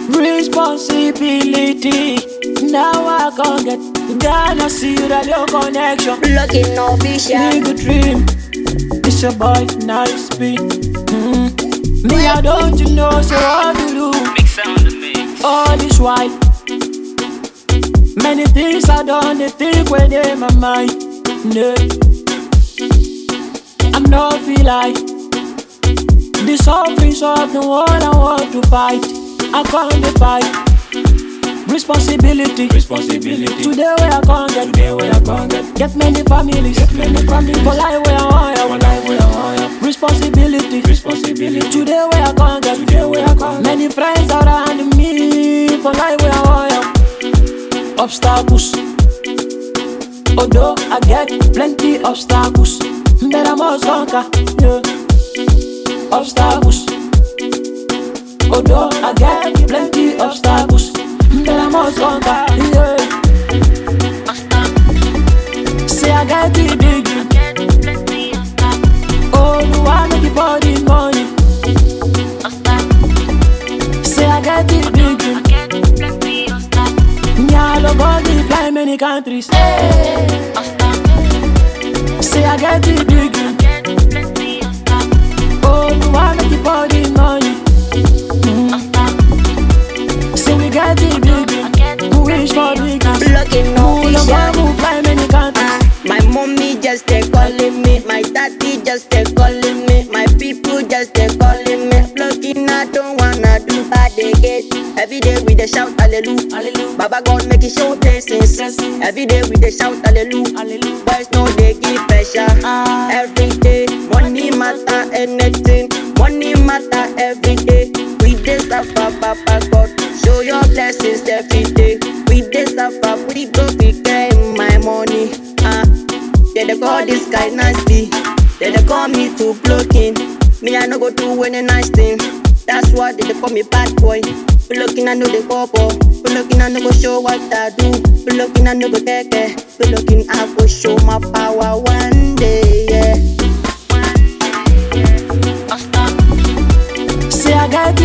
Responsibility. Now I can't get Ghana see radio connection. Looking official. Nigga dream. It's a boy, nice beat. Me, I don't you know, so how do you do? All this while. Many things I done, they think when they in my mind. No. I'm not feel like the surface of the world I want to fight. I can't fight. Responsibility. Today where I can't get many families. For life where I want. Responsibility. Today where I can't get many friends around me. For life where I want. Obstacles. Although I get plenty obstacles, but I must conquer. Yeah. Obstacles. Although I get plenty obstacles, but I must conquer. Yeah. Say I get the big. Oh, do I make the body money? Say I get the big. Yeah, the body fly many countries. Say I get the big. Oh, do I make the body money? Say we get the big. We wish for big. Looking official. Fly many countries. My mommy just calling me. My daddy just calling me. My people just calling me. Looking, I don't wanna do bad again. Every day we dey shout hallelujah. Baba God make it show blessings. Every day we dey shout hallelujah. Boys no they give pressure. Every day money matter anything. Money matter every day. We dey suffer, Papa God. Show your blessings every day. We dey suffer, we go get my money. They call this guy nasty. They call me too blocking. Me I no go do any nice thing. That's why they call me bad boy. But looking I know the couple. But looking I no go show what I do. But looking I no go take care. But looking I go show my power one day. Yeah. Say I got